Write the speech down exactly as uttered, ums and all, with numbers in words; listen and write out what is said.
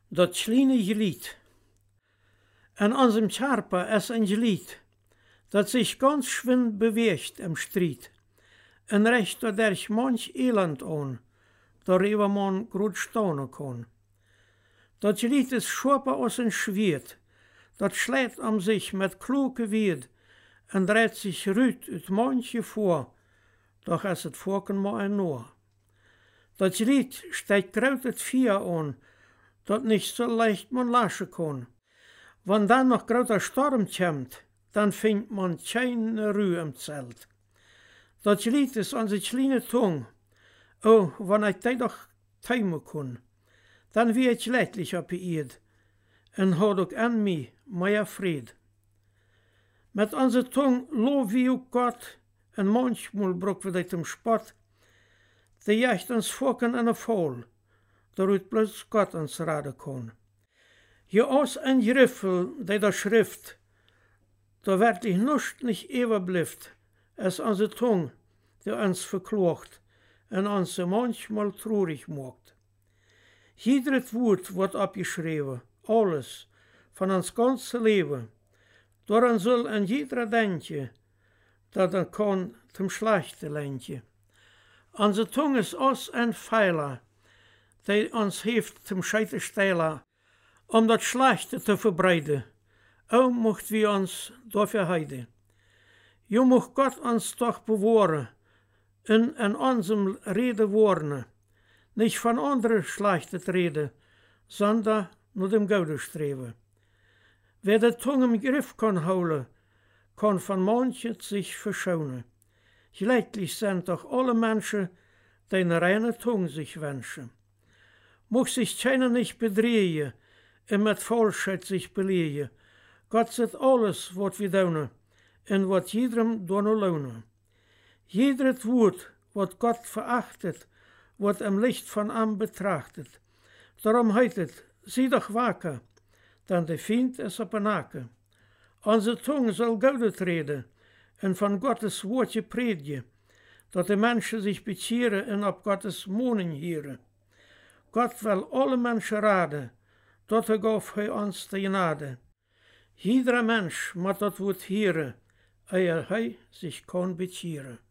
Dat kleine Glied. An unserem Körper ist ein Glied, das sich ganz schwind bewegt im Streit. En recht dadurch manch Elend an, darüber man gut staunen kann. Dat Glied ist schärper als ein Schwert, dat schlägt am sich mit kluge Wied en dreht sich rüt ut manche vor, doch ist het vorken mal ein Noor. Dat Glied steigt graut het Vier an, dat nicht so leicht man laschen kann. Wenn dann noch grauter Sturm kommt, dann findet man keine Ruhe im Zelt. Dat Glied ist unsere kleine Tung. Oh, wenn ich die doch teimen kann, dann wie ich leidlich auf die Erde und hat auch an mich mehr Fried. Mit unserer Tung lob wir auch Gott und manchmal bruch wir das im Spott. Die jacht uns Volken an der Fall, damit bloß Gott uns raden kann. Je aus ein Griffel, der da Schrift, da wirklich nuscht nicht überblifft, es unsere Tung, die uns verklocht und uns manchmal traurig macht. Jedres Wort wird abgeschrieben, alles, von uns ganze Leben. Daran soll ein jeder denken, dat er kann zum Schlechte lenken. Unsere Tung ist aus ein Pfeiler, der uns hilft zum Scheitersteiler, um das Schlechte zu verbreiten. Auch mocht wir uns dafür heiden. Jo mocht Gott uns doch bewahren, in, in unserem Rede warnen, nicht von anderen Schlechte reden, sondern nur dem Gute streben. Wer die Tung im Griff kann holen, kann von manchen sich verschonen. Gleich sind doch alle Menschen, die eine reine Tung sich wünschen. Mocht sich keiner nicht bedrehen, und mit Falschheit sich belegen. Gott sieht alles, was wir tun, und was jedem nur lohnen. Jedes Wort, was Gott verachtet, wird im Licht von ihm betrachtet. Darum heitet, sieh doch wacker, denn der Feind ist auf den Nacken. Unsere Zunge soll Gutes reden und von Gottes Worte predigen, dass die Menschen sich bekehren und auf Gottes Mohnen hören. Gott will alle Menschen raden, dat er gaf hij ons de genade. Jeder Mensch moet dat Wort hören, eer hij sich kann bekehren.